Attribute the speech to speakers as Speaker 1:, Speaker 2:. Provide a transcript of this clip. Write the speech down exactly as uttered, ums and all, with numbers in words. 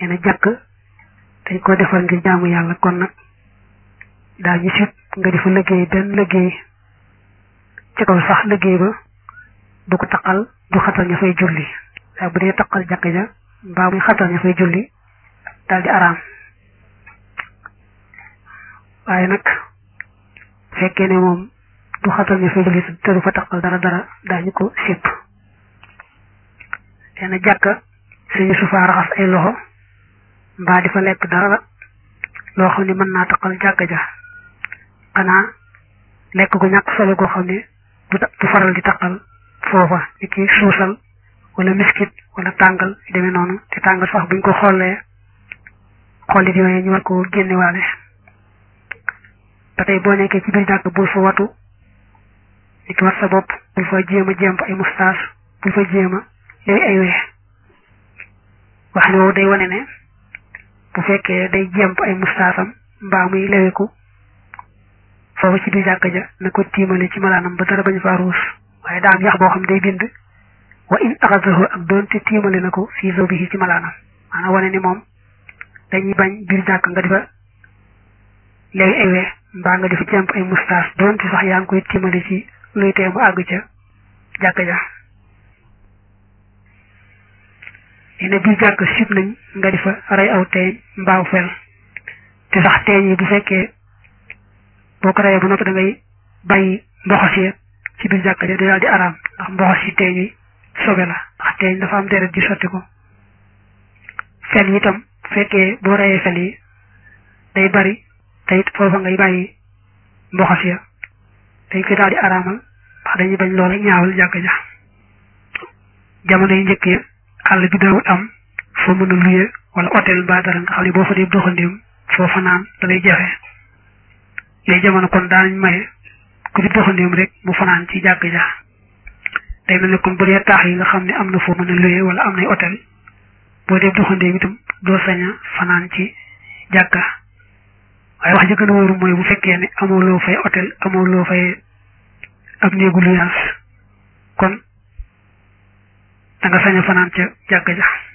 Speaker 1: nee na jàkk dañ ko defal ngir jaamu yàlla kon nag daa ñu sit nga di fa liggéey benn liggéey ci kaw sax liggéey ba du ko taqal du xatal ña fay julli waaye bu dee taqal jàkk ja mbaa muy xatal ña fay julli daal di araam waaye nag fekkee ne moom du xatal ña fay julli te du fa taqal dara dara daañu ko sipp nee na jàkka suñu sufaa raxas ay loxo mbaa di fa lekk dara loo xam ne mën naa taqal jàkka ja xanaa lekk gu ñàkk solo goo xam ne du du faral di taqal foofa ni ki suusal wala miskit wala tàngal yu demee noonu te tàngal sax buñ ko xoolee xollit yooyu ñu war ko génnewaale ba tey boo nekkee ci biir jàkk bul fa watu ni ki wat sa bopp bul fa jéem a jéem ay mustaas bul fa jéem a léegi ay wee wax ne woowu day wane ne bu fekkee day jéem ay mustaasam mbaa muy leweku foofu ci biir jàkk ja na ko tiimale ci malaanam ba dara bañ faa ruus waaye daa am yax boo xam day bind wa in axasahu ak doonte tiimale na ko fii zawbihi ci malaanam maanaam wane ni moom dañuy bañ biir jàkk nga difa léegi ay wee mbaa nga difa jéem ay mustaas doonte sax yaa ngi koy tiimale ci luy tee mu àgg ca jàkk ja ne biir jàkk sib nañ nga di fa rey aw teeñ mbaaw fel te sax teeñ yi bu fekkee boo ko reyee ba noppi da ngay bàyyi mboxos yi ci biir jàkk ja di daal di araam ndax mboxos yi teeñ yi sobe la ndax teeñ dafa am deret ji sotti ko fel yi itam bu fekkee boo reyee fel yi day bari te it foofa ngay bàyyi mboxos ya dañ koy daal di araamal ndax dañuy bañ loola ñaawal jàkk ja jamono yi njëkk ya àll bi daawul am foo mën a luye wala hôtel ba dara nga xam ne boo fa dee doxandéem foo fanaan da lay jafe yooyu jamono kon daanañ maye ku di doxandéem rek mu fanaan ci jàkk ja day mel ne kon bu dee taax yi nga xam ne am na foo mën a luye wala am nay hôtel boo dee doxandéem itam doo sañ a fanaan ci jàkka waaye wax ji gën a wóoru mooy bu fekkee ne amoo loo fay hôtel amoo loo fay ab néegu luyaas kon da nga sañ a fanaan ca jàkk ja